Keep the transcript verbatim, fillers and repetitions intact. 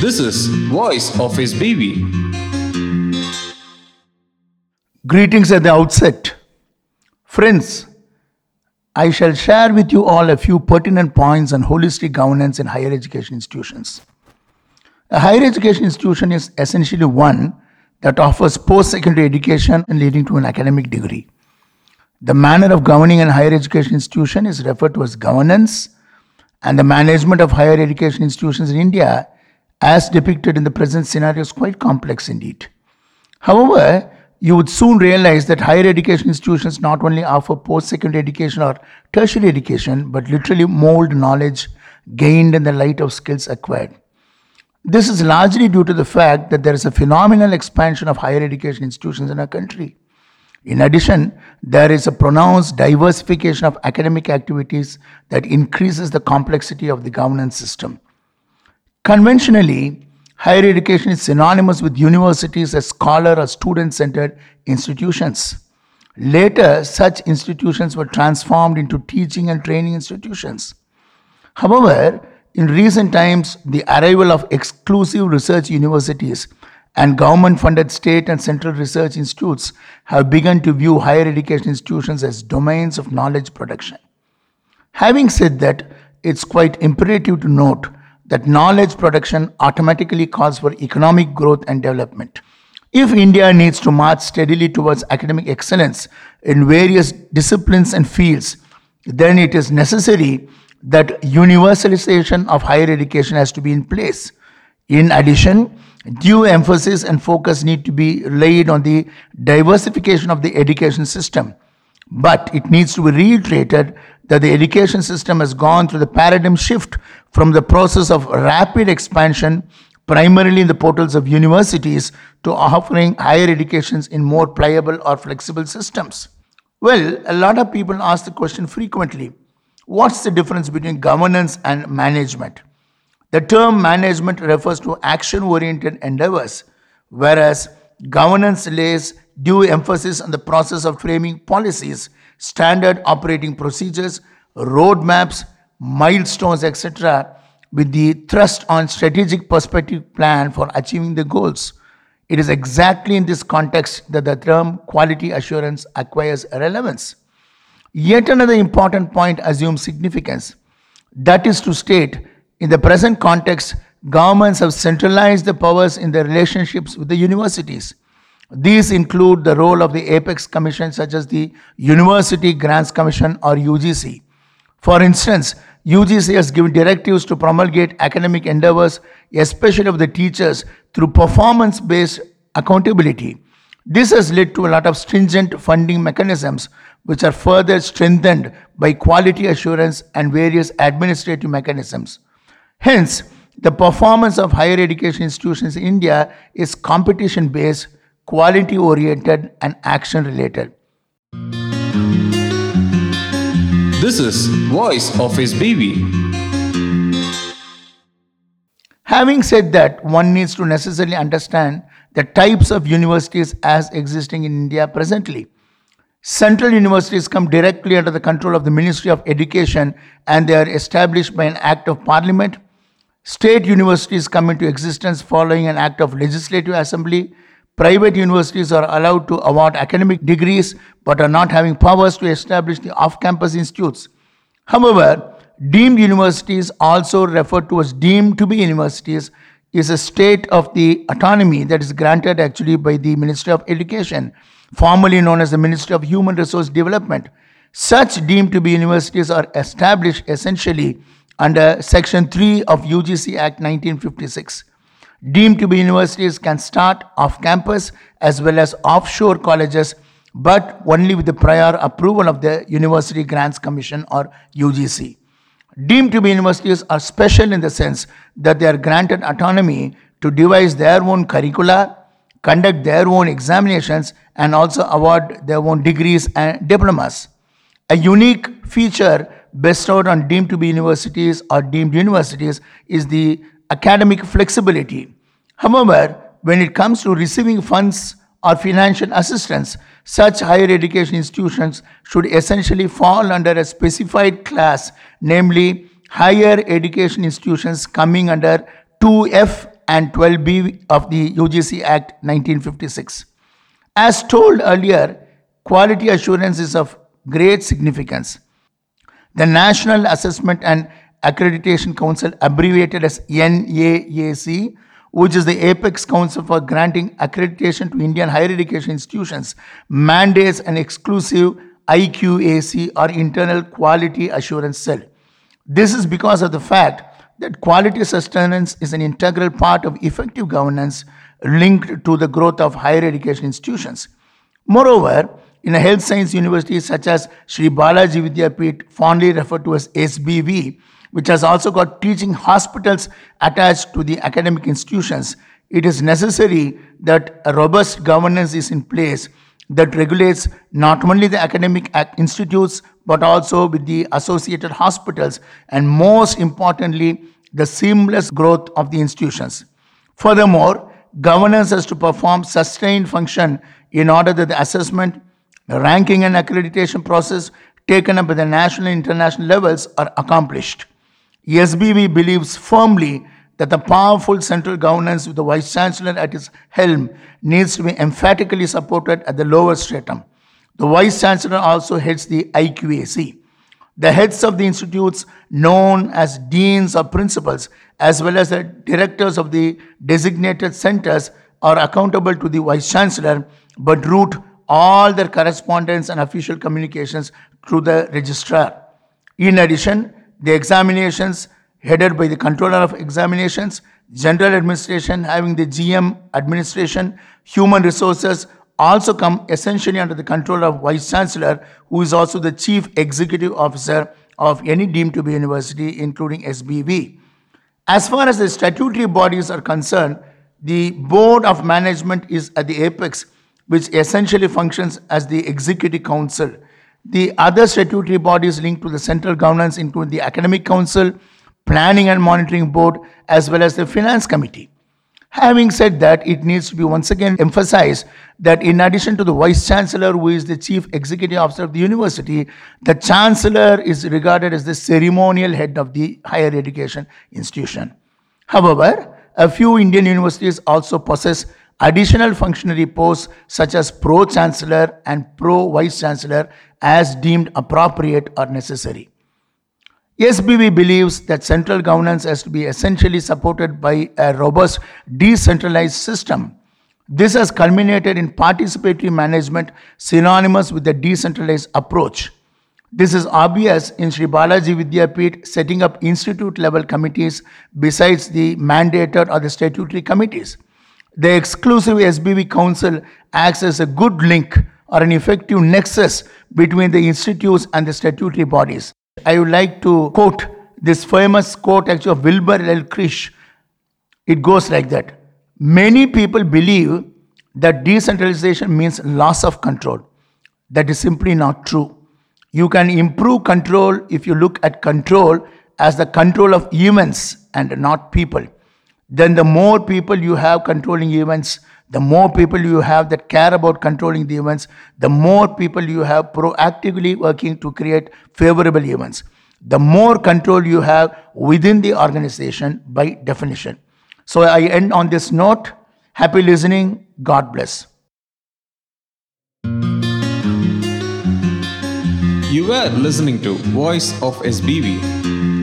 This is Voice of His Baby. Greetings at the outset. Friends, I shall share with you all a few pertinent points on holistic governance in higher education institutions. A higher education institution is essentially one that offers post-secondary education and leading to an academic degree. The manner of governing an higher education institution is referred to as governance, and the management of higher education institutions in India, as depicted in the present scenario, is quite complex indeed. However, you would soon realize that higher education institutions not only offer post-secondary education or tertiary education, but literally mold knowledge gained in the light of skills acquired. This is largely due to the fact that there is a phenomenal expansion of higher education institutions in our country. In addition, there is a pronounced diversification of academic activities that increases the complexity of the governance system. Conventionally, higher education is synonymous with universities as scholar or student-centered institutions. Later, such institutions were transformed into teaching and training institutions. However, in recent times, the arrival of exclusive research universities and government-funded state and central research institutes have begun to view higher education institutions as domains of knowledge production. Having said that, it's quite imperative to note that knowledge production automatically calls for economic growth and development. If India needs to march steadily towards academic excellence in various disciplines and fields, then it is necessary that universalization of higher education has to be in place. In addition, due emphasis and focus need to be laid on the diversification of the education system. But it needs to be reiterated that the education system has gone through the paradigm shift from the process of rapid expansion, primarily in the portals of universities, to offering higher educations in more pliable or flexible systems. Well, a lot of people ask the question frequently, what's the difference between governance and management? The term management refers to action-oriented endeavors, whereas governance lays due emphasis on the process of framing policies, standard operating procedures, roadmaps, milestones, et cetera, with the thrust on strategic perspective plan for achieving the goals. It is exactly in this context that the term quality assurance acquires relevance. Yet another important point assumes significance. That is to state, in the present context, governments have centralized the powers in their relationships with the universities. These include the role of the apex commission such as the University Grants Commission or U G C. For instance, U G C has given directives to promulgate academic endeavors, especially of the teachers, through performance-based accountability. This has led to a lot of stringent funding mechanisms which are further strengthened by quality assurance and various administrative mechanisms. Hence, the performance of higher education institutions in India is competition-based, quality-oriented, and action-related. This is Voice of His Baby. Having said that, one needs to necessarily understand the types of universities as existing in India presently. Central universities come directly under the control of the Ministry of Education and they are established by an Act of Parliament. State universities come into existence following an Act of Legislative Assembly. Private universities are allowed to award academic degrees but are not having powers to establish the off-campus institutes. However, deemed universities, also referred to as deemed to be universities, is a state of the autonomy that is granted actually by the Ministry of Education, formerly known as the Ministry of Human Resource Development. Such deemed to be universities are established essentially under Section three of U G C Act nineteen fifty-six. Deemed to be universities can start off-campus as well as offshore colleges, but only with the prior approval of the University Grants Commission or U G C. Deemed to be universities are special in the sense that they are granted autonomy to devise their own curricula, conduct their own examinations, and also award their own degrees and diplomas. A unique feature bestowed on deemed to be universities or deemed universities is the academic flexibility. However, when it comes to receiving funds or financial assistance, such higher education institutions should essentially fall under a specified class, namely higher education institutions coming under two F and twelve B of the U G C Act nineteen fifty-six. As told earlier, quality assurance is of great significance. The National Assessment and Accreditation Council, abbreviated as N A A C, which is the apex council for granting accreditation to Indian higher education institutions, mandates an exclusive I Q A C or internal quality assurance cell. This is because of the fact that quality sustenance is an integral part of effective governance linked to the growth of higher education institutions. Moreover, in a health science university such as Sri Balaji Vidyapeeth, fondly referred to as S B V, which has also got teaching hospitals attached to the academic institutions, it is necessary that a robust governance is in place that regulates not only the academic institutes but also with the associated hospitals and, most importantly, the seamless growth of the institutions. Furthermore, governance has to perform sustained function in order that the assessment, ranking and accreditation process taken up at the national and international levels are accomplished. S B V believes firmly that the powerful central governance with the Vice Chancellor at its helm needs to be emphatically supported at the lower stratum. The Vice Chancellor also heads the I Q A C. The heads of the institutes, known as deans or principals, as well as the directors of the designated centers, are accountable to the Vice Chancellor but route all their correspondence and official communications through the registrar. In addition, the examinations headed by the Controller of Examinations, General Administration having the G M administration, Human Resources also come essentially under the control of Vice Chancellor, who is also the Chief Executive Officer of any deemed to be university, including S B V. As far as the statutory bodies are concerned, the Board of Management is at the apex, which essentially functions as the Executive Council. The other statutory bodies linked to the central governance include the Academic Council, Planning and Monitoring Board, as well as the Finance Committee. Having said that, it needs to be once again emphasized that in addition to the Vice Chancellor, who is the Chief Executive Officer of the university, the Chancellor is regarded as the ceremonial head of the higher education institution. However, a few Indian universities also possess additional functionary posts such as Pro-Chancellor and Pro-Vice-Chancellor as deemed appropriate or necessary. S B V believes that central governance has to be essentially supported by a robust decentralized system. This has culminated in participatory management synonymous with the decentralized approach. This is obvious in Sri Balaji Vidyapeeth setting up institute level committees besides the mandated or the statutory committees. The exclusive S B V Council acts as a good link or an effective nexus between the institutes and the statutory bodies. I would like to quote this famous quote actually of Wilbur L. Krish. It goes like that. Many people believe that decentralization means loss of control. That is simply not true. You can improve control if you look at control as the control of events and not people. Then the more people you have controlling events, the more people you have that care about controlling the events, the more people you have proactively working to create favorable events. The more control you have within the organization by definition. So I end on this note. Happy listening. God bless. You were listening to Voice of S B V.